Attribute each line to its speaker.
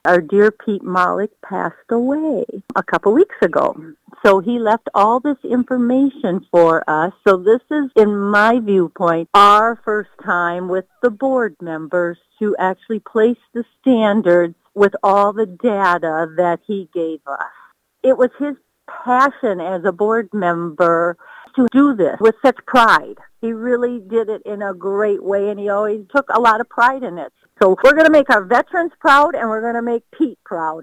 Speaker 1: Our dear Pete Malik passed away a couple weeks ago. So he left all this information for us. So this is, in my viewpoint, our first time with the board members to actually place the standards with all the data that he gave us. It was his passion as a board member to do this with such pride. He really did it in a great way, and he always took a lot of pride in it. So we're going to make our veterans proud, and we're going to make Pete proud.